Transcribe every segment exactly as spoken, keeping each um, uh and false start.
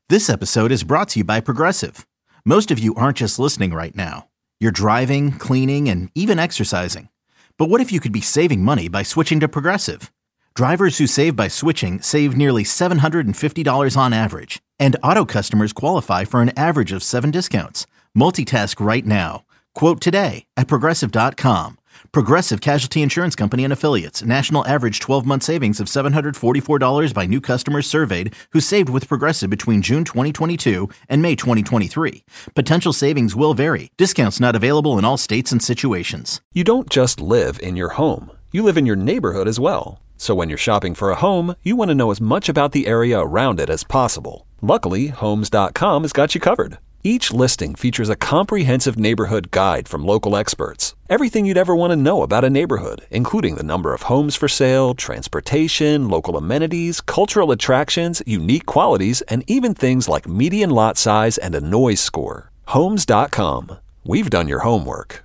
This episode is brought to you by Progressive. Most of you aren't just listening right now. You're driving, cleaning, and even exercising. But what if you could be saving money by switching to Progressive? Drivers who save by switching save nearly seven hundred fifty dollars on average. And auto customers qualify for an average of seven discounts. Multitask right now. Quote today at Progressive dot com. Progressive Casualty Insurance Company and Affiliates. National average twelve-month savings of seven hundred forty-four dollars by new customers surveyed who saved with Progressive between June twenty twenty-two and May twenty twenty-three. Potential savings will vary. Discounts not available in all states and situations. You don't just live in your home. You live in your neighborhood as well. So when you're shopping for a home, you want to know as much about the area around it as possible. Luckily, Homes dot com has got you covered. Each listing features a comprehensive neighborhood guide from local experts. Everything you'd ever want to know about a neighborhood, including the number of homes for sale, transportation, local amenities, cultural attractions, unique qualities, and even things like median lot size and a noise score. Homes dot com. We've done your homework.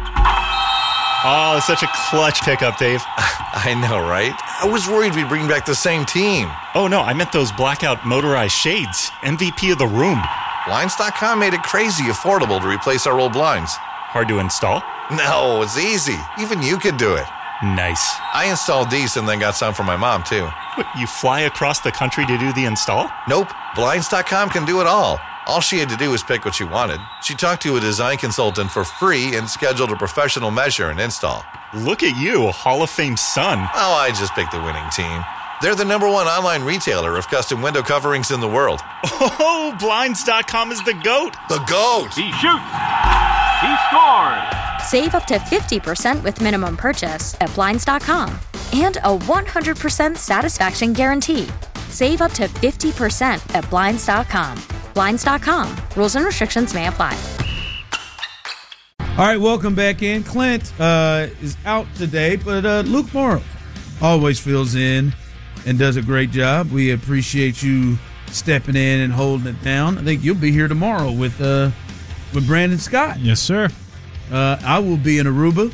Oh, it's such a clutch pickup, Dave. I know, right? I was worried we'd bring back the same team. Oh, no, I meant those blackout motorized shades. M V P of the room. Blinds dot com made it crazy affordable to replace our old blinds. Hard to install? No, it's easy. Even you could do it. Nice. I installed these and then got some for my mom, too. What, you fly across the country to do the install? Nope. Blinds dot com can do it all. All she had to do was pick what she wanted. She talked to a design consultant for free and scheduled a professional measure and install. Look at you, Hall of Fame son. Oh, I just picked the winning team. They're the number one online retailer of custom window coverings in the world. Oh, Blinds dot com is the GOAT. The GOAT! He shoots. He scores. Save up to fifty percent with minimum purchase at Blinds dot com. And a one hundred percent satisfaction guarantee. Save up to fifty percent at Blinds dot com. Blinds dot com. Rules and restrictions may apply. All right, welcome back in. Clint uh, is out today, but uh, Luke Morrow always fills in and does a great job. We appreciate you stepping in and holding it down. I think you'll be here tomorrow with uh, with Brandon Scott. Yes, sir. Uh, I will be in Aruba.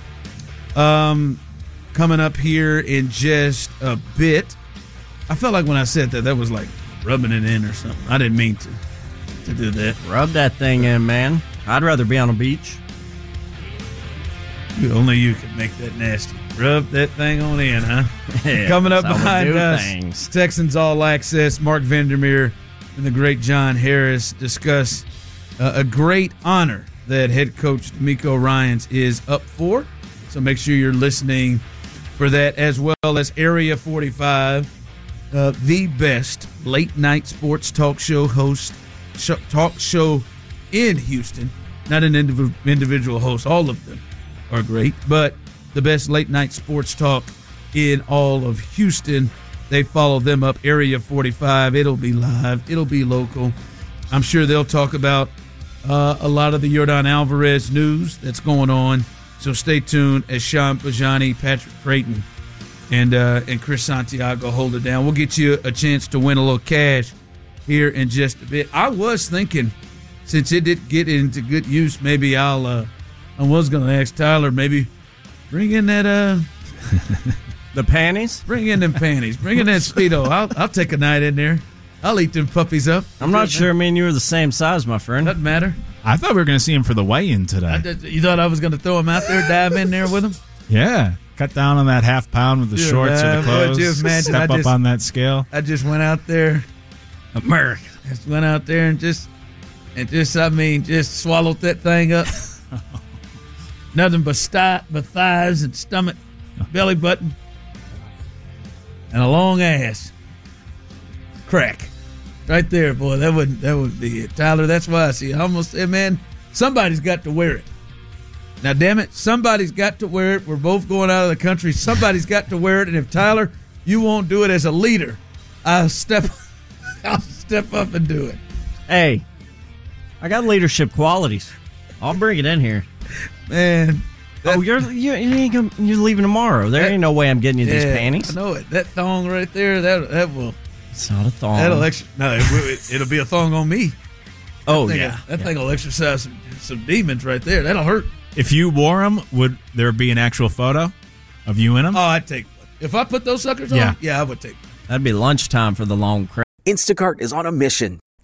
Um, coming up here in just a bit. I felt like when I said that, that was like rubbing it in or something. I didn't mean to to do that. Rub that thing in, man. I'd rather be on a beach. Only you can make that nasty. Rub that thing on in, huh? Yeah, Coming up that's how we behind do us, things. Texans All Access, Mark Vandermeer and the great John Harris discuss uh, a great honor that head coach D'Amico Ryans is up for. So make sure you're listening for that, as well as Area forty-five, uh, the best late-night sports talk show host, sh- talk show in Houston. Not an indiv- individual host. All of them are great, but the best late-night sports talk in all of Houston. They follow them up, Area forty-five. It'll be live. It'll be local. I'm sure they'll talk about uh, a lot of the Yordan Alvarez news that's going on. So stay tuned as Sean Bajani, Patrick Creighton, and uh, and Chris Santiago hold it down. We'll get you a chance to win a little cash here in just a bit. I was thinking, since it did get into good use, maybe I'll uh, – I was going to ask Tyler, maybe bring in that uh, the panties. Bring in them panties. Bring in that Speedo. I'll I'll take a night in there. I'll eat them puppies up. I'm not sure. Me and you are the same size, my friend. Doesn't matter. I thought we were going to see him for the weigh-in today. I did, you thought I was going to throw him out there, dive in there with him? Yeah, cut down on that half pound with the Dude, shorts uh, or the clothes. you imagine, Step I just, up on that scale. I just went out there, America. Just went out there and just and just I mean just swallowed that thing up. Nothing but, sti- but thighs and stomach, belly button, and a long ass. Crack. Right there, boy. That would that would be it. Tyler, that's why I see. I almost said, man, somebody's got to wear it. Now, damn it, somebody's got to wear it. We're both going out of the country. Somebody's got to wear it. And if, Tyler, you won't do it as a leader, I'll step, I'll step up and do it. Hey, I got leadership qualities. I'll bring it in here. Man. That, oh, you're you're, you ain't gonna, you're leaving tomorrow. There that, ain't no way I'm getting you yeah, these panties. I know it. That thong right there, that that will. It's not a thong. That'll extra, no, it, it, it'll be a thong on me. Oh, that yeah. That yeah. thing will exercise some, some demons right there. That'll hurt. If you wore them, would there be an actual photo of you in them? Oh, I'd take one. If I put those suckers on, yeah, yeah I would take one. That'd be lunchtime for the long crap. Instacart is on a mission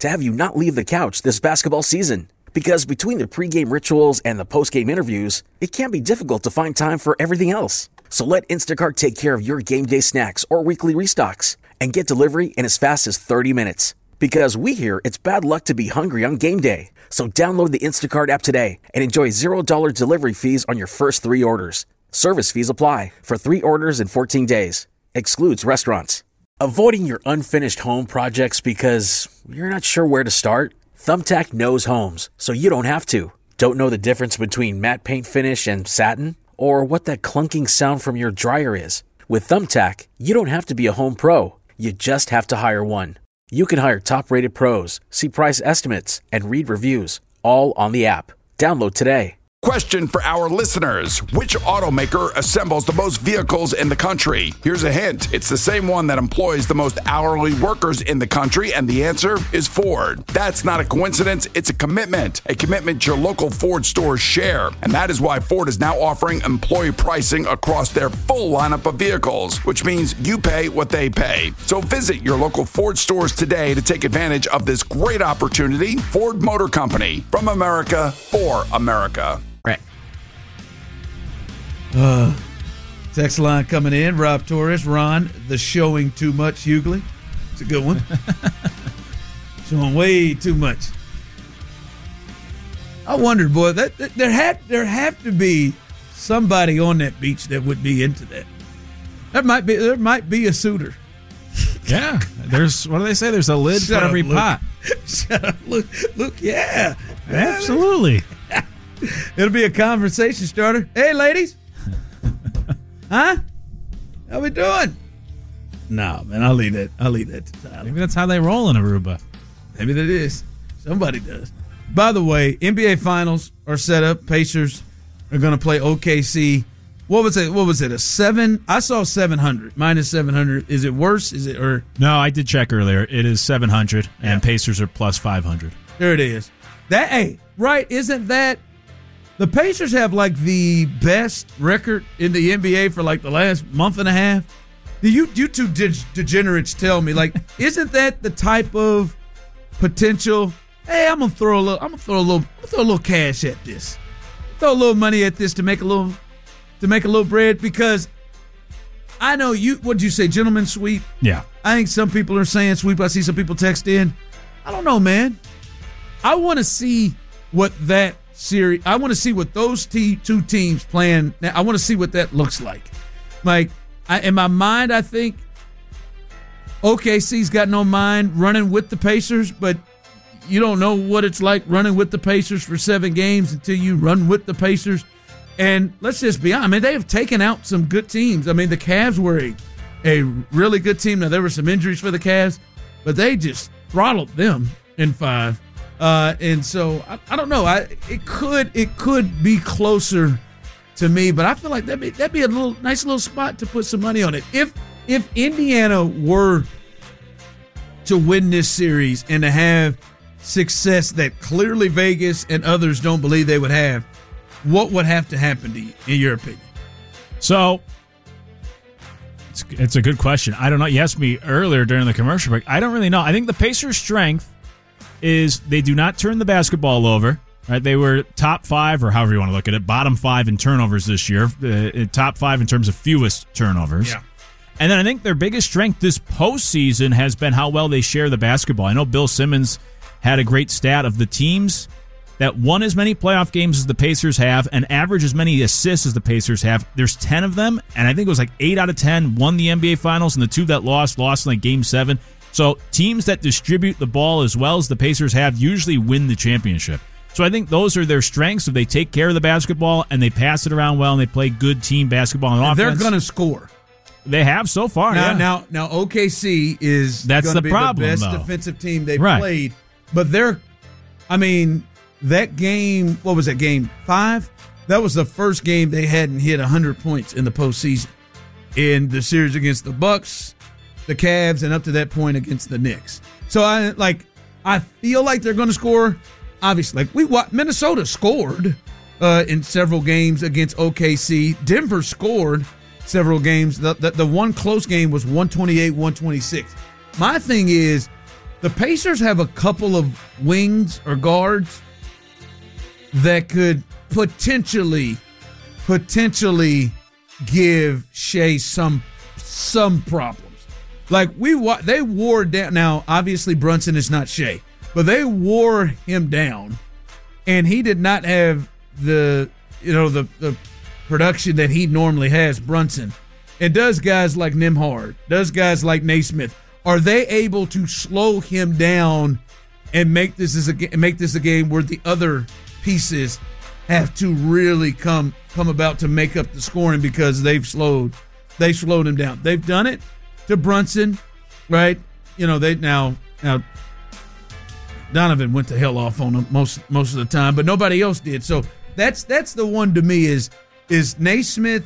to have you not leave the couch this basketball season. Because between the pregame rituals and the postgame interviews, it can be difficult to find time for everything else. So let Instacart take care of your game day snacks or weekly restocks and get delivery in as fast as thirty minutes. Because we hear it's bad luck to be hungry on game day. So download the Instacart app today and enjoy zero dollars delivery fees on your first three orders. Service fees apply for three orders in fourteen days. Excludes restaurants. Avoiding your unfinished home projects because you're not sure where to start? Thumbtack knows homes, so you don't have to. Don't know the difference between matte paint finish and satin? Or what that clunking sound from your dryer is? With Thumbtack, you don't have to be a home pro. You just have to hire one. You can hire top-rated pros, see price estimates, and read reviews, all on the app. Download today. Question for our listeners. Which automaker assembles the most vehicles in the country? Here's a hint. It's the same one that employs the most hourly workers in the country, and the answer is Ford. That's not a coincidence. It's a commitment. A commitment your local Ford stores share. And that is why Ford is now offering employee pricing across their full lineup of vehicles, which means you pay what they pay. So visit your local Ford stores today to take advantage of this great opportunity. Ford Motor Company. From America, for America. Right. Uh, text line coming in. Rob Torres, Ron, the showing too much Hughley. It's a good one. Showing way too much. I wondered, boy, that, that there had there have to be somebody on that beach that would be into that. There might be there might be a suitor. Yeah, there's what do they say? There's a lid Shut for up, every Luke. pot. Shut up, look, look, yeah, Absolutely. It'll be a conversation starter. Hey, ladies. Huh? How we doing? No, man, I'll leave that. I'll leave that to Tyler. Maybe that's how they roll in Aruba. Maybe that is. Somebody does. By the way, N B A Finals are set up. Pacers are going to play O K C. What was it? What was it? A seven? I saw seven hundred. Minus seven hundred. Is it worse? Is it or? No, I did check earlier. It is seven hundred, and Yeah. Pacers are plus five hundred. There it is. That hey, right? Isn't that the Pacers have like the best record in the N B A for like the last month and a half? Do you you two de- degenerates tell me like isn't that the type of potential? Hey, I'm gonna throw a little. I'm gonna throw a little. I'm gonna throw a little cash at this. Throw a little money at this to make a little to make a little bread because I know you. What did you say, gentlemen sweep? Yeah. I think some people are saying sweep. I see some people text in. I don't know, man. I want to see what that series. I want to see what those t- two teams playing. Now, I want to see what that looks like. Like I, in my mind, I think O K C's got no mind running with the Pacers, but you don't know what it's like running with the Pacers for seven games until you run with the Pacers. And let's just be honest. I mean, they have taken out some good teams. I mean, the Cavs were a, a really good team. Now, there were some injuries for the Cavs, but they just throttled them in five. Uh, and so I, I don't know. I it could it could be closer to me, but I feel like that'd be that'd be a little nice little spot to put some money on it. If if Indiana were to win this series and to have success that clearly Vegas and others don't believe they would have, what would have to happen to you, in your opinion? So it's, it's a good question. I don't know. You asked me earlier during the commercial break. I don't really know. I think the Pacers' strength is they do not turn the basketball over. Right? They were top five, or however you want to look at it, bottom five in turnovers this year, uh, top five in terms of fewest turnovers. Yeah. And then I think their biggest strength this postseason has been how well they share the basketball. I know Bill Simmons had a great stat of the teams that won as many playoff games as the Pacers have and average as many assists as the Pacers have. There's ten of them, and I think it was like eight out of ten won the N B A Finals, and the two that lost, lost in like game seven. So teams that distribute the ball as well as the Pacers have usually win the championship. So I think those are their strengths. If they take care of the basketball and they pass it around well and they play good team basketball and, and offense. They're going to score. They have so far. Now, yeah. now, now, O K C is That's gonna the be problem, the best though. defensive team they've Right. played. But they're, I mean, that game, what was that, game five? That was the first game they hadn't hit one hundred points in the postseason. In the series against the Bucks, the Cavs, and up to that point against the Knicks. So, I like, I feel like they're going to score. Obviously, like we Minnesota scored uh, in several games against O K C. Denver scored several games. The, the, the one close game was one twenty-eight one twenty-six. My thing is, The Pacers have a couple of wings or guards that could potentially, potentially give Shea some some problems. Like we, they wore down. Now, obviously, Brunson is not Shea, but they wore him down, and he did not have the you know the the production that he normally has. Brunson, and does guys like Nembhard, does guys like Naismith. Are they able to slow him down and make this as a make this a game where the other pieces have to really come come about to make up the scoring because they've slowed they slowed him down. They've done it to Brunson, right? You know they now now Donovan went the hell off on him most most of the time, but nobody else did. So that's that's the one to me is is Naismith,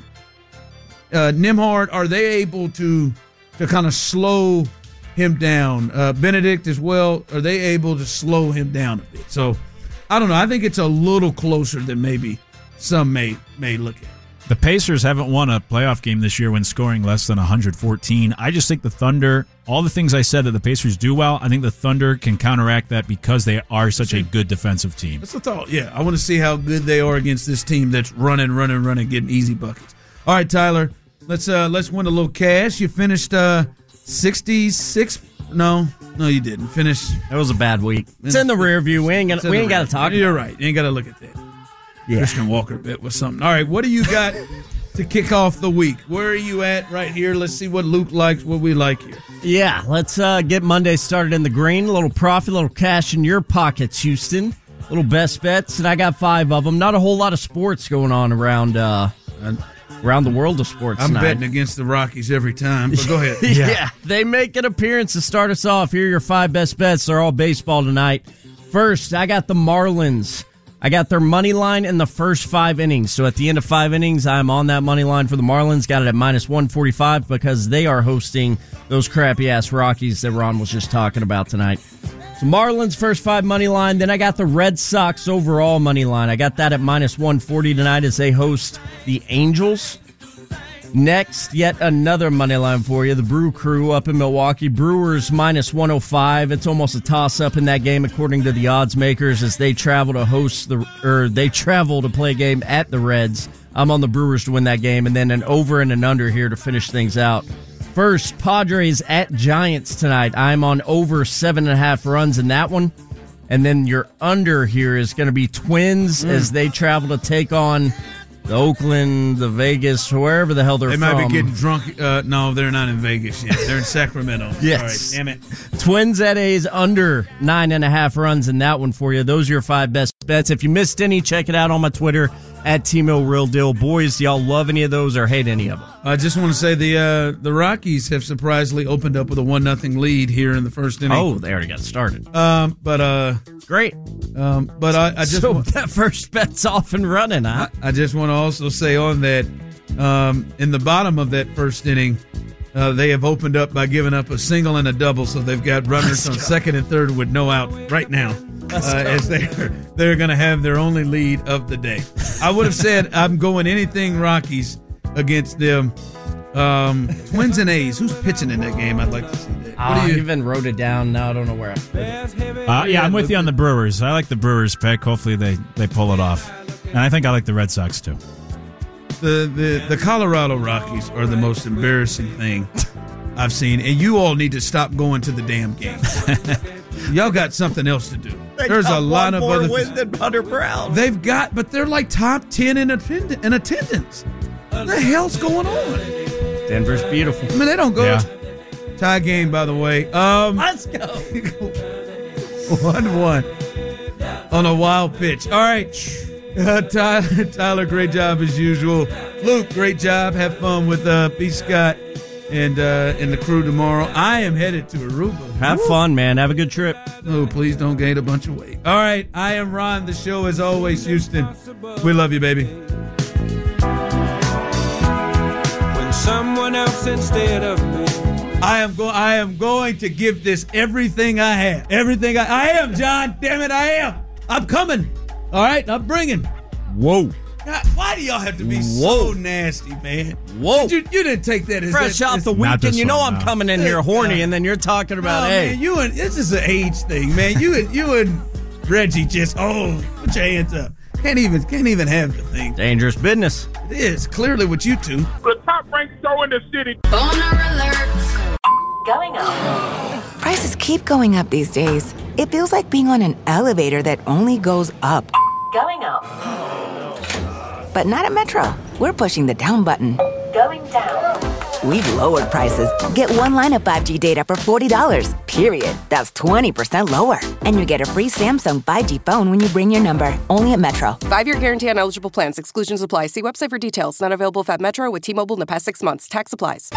uh, Nembhard. Are they able to to kind of slow him down? Uh, Benedict as well. Are they able to slow him down a bit? So I don't know. I think it's a little closer than maybe some may may look at. The Pacers haven't won a playoff game this year when scoring less than one hundred fourteen. I just think the Thunder, all the things I said that the Pacers do well, I think the Thunder can counteract that because they are such a good defensive team. That's the thought. Yeah, I want to see how good they are against this team that's running, running, running, getting easy buckets. All right, Tyler, let's uh, let's win a little cash. You finished uh, sixty-six. No, no, you didn't finish. That was a bad week. It's in the rear view. We ain't gonna, we ain't got to talk. You're about right. You ain't got to look at that. Yeah. Christian Walker bit was something. All right, what do you got to kick off the week? Where are you at right here? Let's see what Luke likes, what we like here. Yeah, let's uh, get Monday started in the green. A little profit, a little cash in your pockets, Houston. Little best bets, and I got five of them. Not a whole lot of sports going on around uh, around the world of sports I'm tonight. betting against the Rockies every time, but go ahead. yeah. yeah, they make an appearance to start us off. Here are your five best bets. They're all baseball tonight. First, I got the Marlins. I got their money line in the first five innings. So at the end of five innings, I'm on that money line for the Marlins. Got it at minus one forty-five because they are hosting those crappy-ass Rockies that Ron was just talking about tonight. So Marlins first five money line. Then I got the Red Sox overall money line. I got that at minus one forty tonight as they host the Angels. Next, yet another money line for you. The Brew Crew up in Milwaukee. Brewers minus one oh five. It's almost a toss-up in that game, according to the odds makers, as they travel to host the or they travel to play a game at the Reds. I'm on the Brewers to win that game, and then an over and an under here to finish things out. First, Padres at Giants tonight. I'm on over seven and a half runs in that one. And then your under here is going to be Twins mm. as they travel to take on the Oakland, the Vegas, wherever the hell they're they from. They might be getting drunk. Uh, no, they're not in Vegas yet. They're in Sacramento. Yes. All right, damn it. Twins at A's under nine and a half runs in that one for you. Those are your five best bets. If you missed any, check it out on my Twitter at Timo Real Deal. Boys, do y'all love any of those or hate any of them? I just want to say the uh, the Rockies have surprisingly opened up with a one nothing lead here in the first inning. Oh, they already got started. Um, but uh, great. Um, but I, I just so want, that first bet's off and running, huh? I, I just want to also say on that, um, in the bottom of that first inning, uh, they have opened up by giving up a single and a double, so they've got runners on second and third with no out right now. Uh, as they're they're going to have their only lead of the day. I would have said I'm going anything Rockies against them. Um, Twins and A's. Who's pitching in that game? I'd like to see that. What do you I even wrote it down. Now I don't know where I put it. Uh, yeah, I'm with you on the Brewers. I like the Brewers pick. Hopefully they, they pull it off. And I think I like the Red Sox too. The the the Colorado Rockies are the most embarrassing thing I've seen, and you all need to stop going to the damn games. Y'all got something else to do. They There's a lot one of more other win than Hunter Brown. They've got, but they're like top ten in, attend- in attendance. What the hell's going on? Denver's beautiful. I mean, they don't go. Yeah. Tie game, by the way. Um, Let's go. one one on a wild pitch. All right. Uh, Tyler, Tyler, great job as usual. Luke, great job. Have fun with uh, B. Scott and uh, and the crew tomorrow. I am headed to Aruba. Have Woo. fun, man. Have a good trip. Oh, please don't gain a bunch of weight. All right. I am Ron. The show, as always, Houston. We love you, baby. When someone else instead of me. I am go. I am going to give this everything I have. Everything I. I am, John. Damn it, I am. I'm coming. All right, I'm bringing. Whoa. God, what? Why do y'all have to be Whoa. so nasty, man? Whoa. You, you didn't take that as Fresh that, off the Not weekend, this you know one, I'm no. coming in here horny, and then you're talking about, no, hey. man, you and this is an age thing, man. You and you and Reggie just oh, put your hands up. Can't even can't even have the thing. Dangerous business. It is clearly with you two. The top ranked show in the city. Going up. Prices keep going up these days. It feels like being on an elevator that only goes up. Going up. But not at Metro. We're pushing the down button. Going down. We've lowered prices. Get one line of five G data for forty dollars, period. That's twenty percent lower. And you get a free Samsung five G phone when you bring your number. Only at Metro. Five-year guarantee on eligible plans. Exclusions apply. See website for details. Not available at Metro with T-Mobile in the past six months. Tax applies.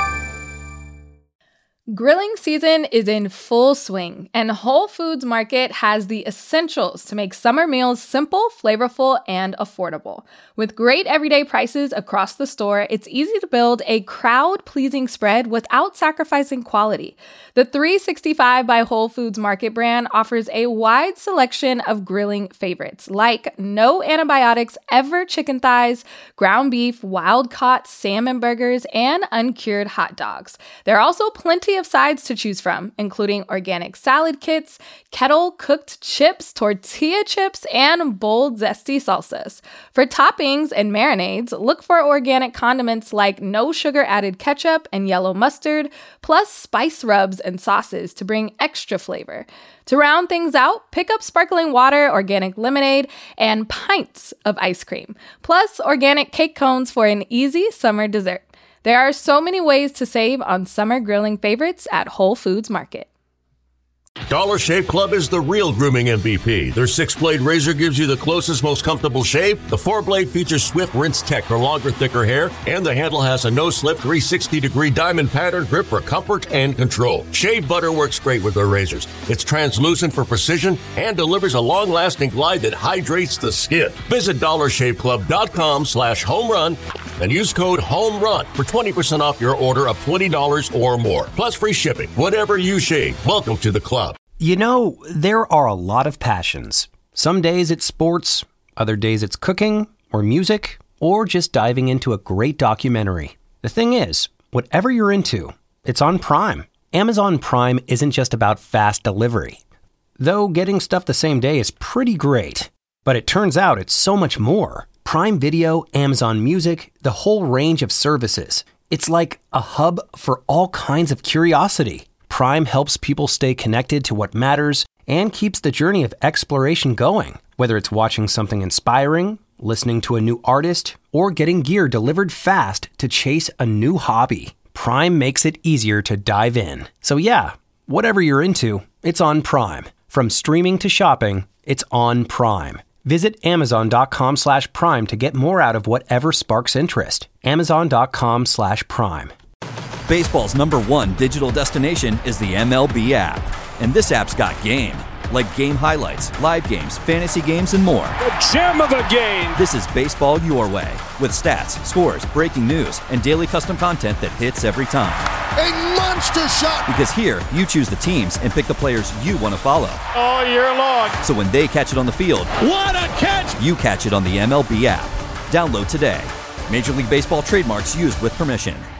Grilling season is in full swing, and Whole Foods Market has the essentials to make summer meals simple, flavorful, and affordable. With great everyday prices across the store, it's easy to build a crowd-pleasing spread without sacrificing quality. The three sixty-five by Whole Foods Market brand offers a wide selection of grilling favorites, like no antibiotics ever chicken thighs, ground beef, wild-caught salmon burgers, and uncured hot dogs. There are also plenty of sides to choose from, including organic salad kits, kettle-cooked chips, tortilla chips, and bold, zesty salsas. For toppings and marinades, look for organic condiments like no sugar-added ketchup and yellow mustard, plus spice rubs and sauces to bring extra flavor. To round things out, pick up sparkling water, organic lemonade, and pints of ice cream, plus organic cake cones for an easy summer dessert. There are so many ways to save on summer grilling favorites at Whole Foods Market. Dollar Shave Club is the real grooming M V P. Their six-blade razor gives you the closest, most comfortable shave. The four-blade features Swift Rinse Tech for longer, thicker hair. And the handle has a no-slip three sixty degree diamond pattern grip for comfort and control. Shave butter works great with their razors. It's translucent for precision and delivers a long-lasting glide that hydrates the skin. Visit dollar shave club dot com slash home run and use code HOMERUN for twenty percent off your order of twenty dollars or more. Plus free shipping. Whatever you shave, welcome to the club. You know, there are a lot of passions. Some days it's sports, other days it's cooking or music, or just diving into a great documentary. The thing is, whatever you're into, it's on Prime. Amazon Prime isn't just about fast delivery. Though getting stuff the same day is pretty great. But it turns out it's so much more. Prime Video, Amazon Music, the whole range of services. It's like a hub for all kinds of curiosity. Prime helps people stay connected to what matters and keeps the journey of exploration going. Whether it's watching something inspiring, listening to a new artist, or getting gear delivered fast to chase a new hobby, Prime makes it easier to dive in. So yeah, whatever you're into, it's on Prime. From streaming to shopping, it's on Prime. Visit amazon.com slash prime to get more out of whatever sparks interest. Amazon.com slash prime. Baseball's number one digital destination is the M L B app. And this app's got game. Like game highlights, live games, fantasy games, and more. The gem of the game. This is baseball your way. With stats, scores, breaking news, and daily custom content that hits every time. A monster shot. Because here, you choose the teams and pick the players you want to follow. All year long. So when they catch it on the field, what a catch! You catch it on the M L B app. Download today. Major League Baseball trademarks used with permission.